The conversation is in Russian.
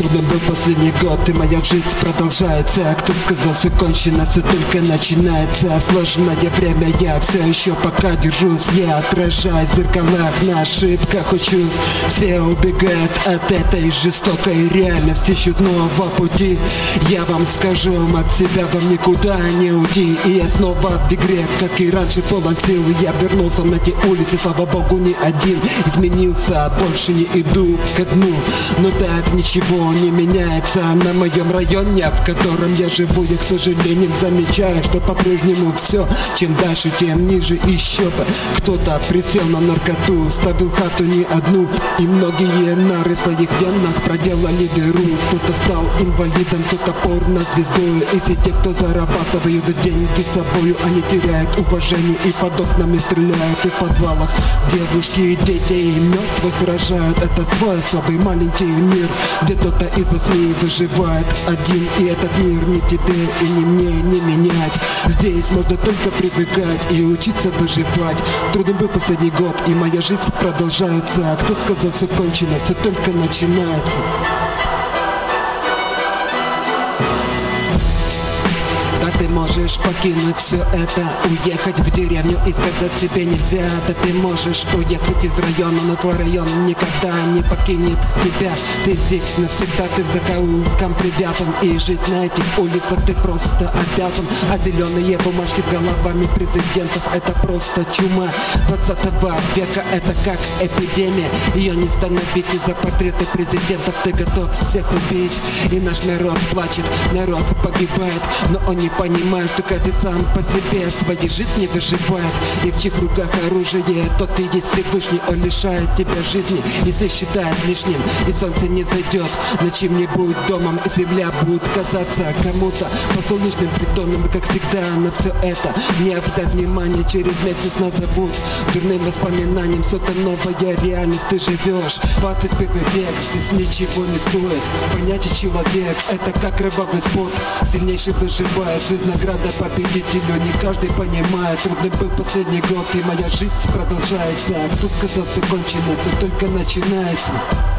Трудным был последний год, и моя жизнь продолжается. Кто сказал, все кончено, все только начинается. Сложное время, я все еще пока держусь. Я отражаюсь в зеркалах, на ошибках учусь. Все убегают от этой жестокой реальности, ищут нового пути. Я вам скажу, от себя вам никуда не уйти. И я снова в игре, как и раньше, полон сил. Я вернулся на те улицы, слава богу, не один. Изменился, больше не иду ко дну. Но так ничего не меняется на моем районе, в котором я живу. Я, к сожалению, замечаю, что по-прежнему все, чем дальше, тем ниже еще бы. Кто-то присел на наркоту, ставил хату не одну. И многие нары в своих венах проделали дыру. Кто-то стал инвалидом, кто-то порно-звездой. И все те, кто зарабатывают деньги с собою, они теряют уважение и под окнами стреляют. И в подвалах девушки и дети мертвых рожают. Это свой слабый маленький мир, где кто-то из 8 выживает один. И этот мир ни тебе и ни мне не менять. Здесь можно только привыкать и учиться выживать. Трудным был последний год, и моя жизнь продолжается. Кто сказал, все кончено, все только начинается. Да ты можешь покинуть все это, уехать в деревню и сказать себе нельзя. Да ты можешь уехать из района, но твой район никогда не покинет тебя. Ты здесь навсегда, ты в закоулкам привязан. И жить на этих улицах ты просто обязан. А зеленые бумажки с головами президентов — это просто чума 20 века, это как эпидемия. Ее не остановить из-за портреты президентов. Ты готов всех убить, и наш народ плачет, народ погибает. Но он не понимает, что каждый сам по себе своей жизни выживает. И в чьих руках оружие, тот и есть Всевышний. Он лишает тебя жизни, если считает лишним. И солнце не зайдет на чьим-нибудь домом, и земля будет казаться кому-то по солнечным притонам. И как всегда на все это не обратят внимания. Через месяц назовут дурным воспоминанием. Что-то новая реальность, ты живешь 21 век, здесь ничего не стоит. Понятие человек — это как кровавый спорт. Сильнейший выживает, жизнь награда победителю. Не каждый понимает, трудный был последний год, и моя жизнь продолжается. Кто сказал, все кончено, все только начинается.